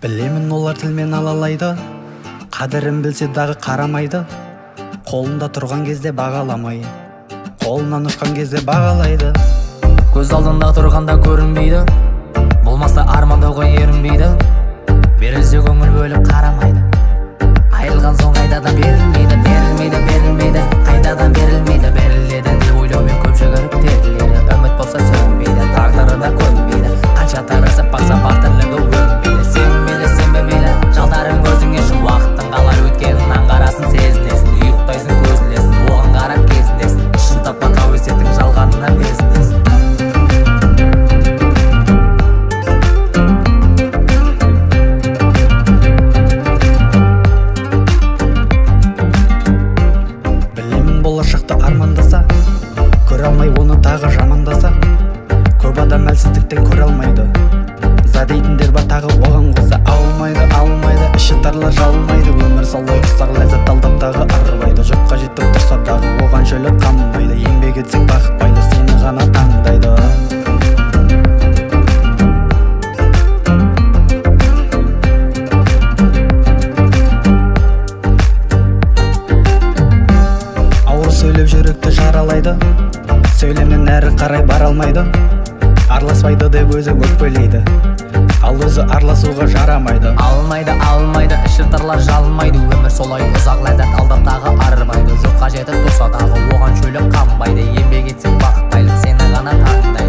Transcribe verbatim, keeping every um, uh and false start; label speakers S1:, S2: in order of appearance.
S1: Білемін олар тілмен алалайды, қадірін білсе дағы қарамайды. Қолында тұрған кезде бағаламай, қолынан ұшқан кезде бағалайды.
S2: Көз алдында тұрғанда көрінбейді, болмаса армандауға ерінбейді. Берілсе көңіл бөліп қарамайды, айырылған соң қайтадан берілмейді. Берілмейді, берілмейді, қайтадан берілмейді. Беріледі деп ойлаумен көп жүгіріп теріледі. Үміт болса сөнбейді, тағдырына көнбейді. Қанша тырысып бақса бақ тірлігі өнбейді. Сенбейді, сенбемейлі, жалдарың көзіңе шу. Уақыттың қалай өткенін аңғарасың, сезінесің. Ұйықтайсың, көз ілесің, оған қарап кезінесің. Шын тапқан қауесеттің жалғанына безінесің.
S1: Болашақты армандаса, көре алмай оны тағы жамандаса. Көп адам әлсіздіктен көре алмайды, за дейтіндер бар тағы оған қоса. Алмайды, алмайды, іші тарлар жалмайды. Өмір солай ұсақ ләззат алдап тағы арбайды. Жұртқа жетіп тұрса дағы оған жөлі қанбайды. Еңбек етсең бақыт байлар сені ғана таңдайды. Сөйлеп жүректі жаралайды, сөйлемнен әрі қарай бара алмайды. Араласпайды деп өзі өкпелейді, ал өзі араласуға жарамайды.
S2: Алмайды, алмайды, іші тарлар жалмайды. Өмір солай ұзақ ләззат алдап тағы арбайды. Жұртқа жетіп тұрса дағы оған шөлі қанбайды. Еңбек етсең бақыт байлар сені ғана таңдайды.